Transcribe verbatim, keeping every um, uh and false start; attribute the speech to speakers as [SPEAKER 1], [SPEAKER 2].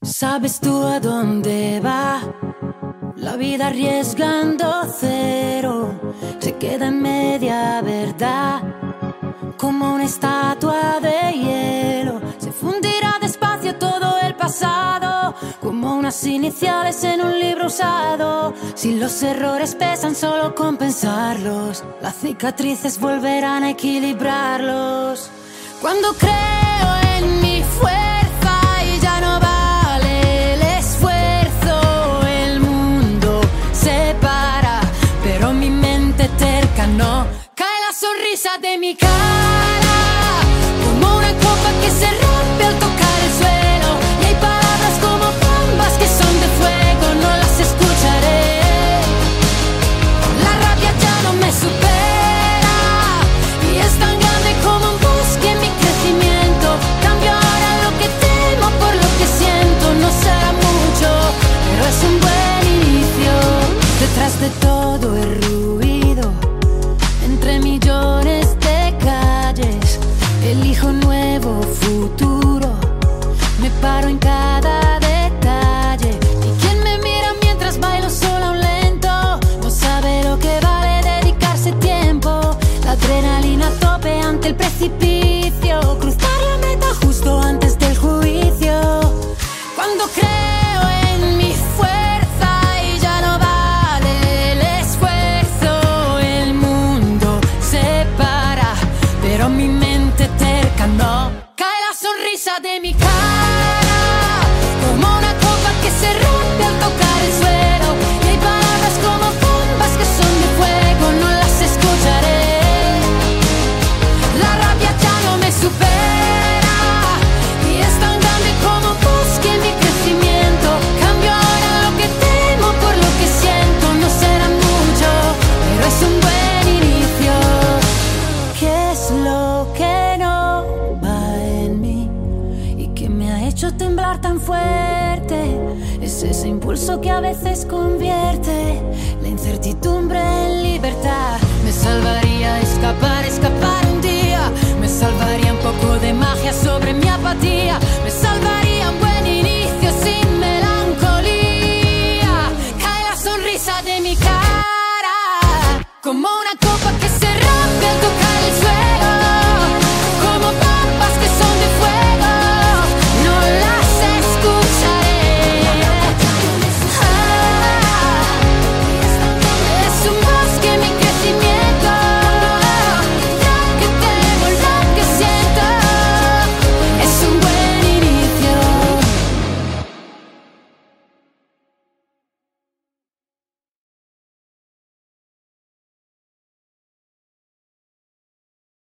[SPEAKER 1] ¿Sabes tú a dónde va? La vida arriesgando cero se queda en media verdad, como una estatua de hielo. Se fundirá despacio todo el pasado, como unas iniciales en un libro usado. Si los errores pesan, solo compensarlos, las cicatrices volverán a equilibrarlos. Cuando creo en mi fuerza y ya no vale el esfuerzo, el mundo se para, pero mi mente terca no. Cae la sonrisa de mi cara, como una copa que se rompe al tocar el suelo. Y hay palabras como bombas que son de fuego, no las escucharé. La rabia ya no me supera y es tan grande como un bosque en mi crecimiento. Cambio ahora lo que temo por lo que siento. No será mucho, pero es un buen inicio. Detrás de todo el ruido, entre millones de calles, elijo un nuevo futuro. Me paro en cada detalle. Y quien me mira mientras bailo sola un lento no sabe lo que vale dedicarse tiempo. La adrenalina a tope ante el precipicio, cruzar la meta justo antes del juicio. Cuando creo en mi fuerza y ya no vale el esfuerzo, el mundo se para, pero mi mente terca no. Cae la sonrisa de mi cara, como una copa que se rompe al tocar el suelo. Y hay palabras como bombas que son de fuego, no las escucharé. La rabia ya no me supera y es tan grande como un bosque en mi crecimiento. Cambio ahora lo que temo por lo que siento. No será mucho, pero es un buen inicio. ¿Qué es lo que no va en mí y que me ha hecho temblar tan fuerte? Es ese impulso que a veces convierte la incertidumbre en libertad. Me salvaría escapar, escapar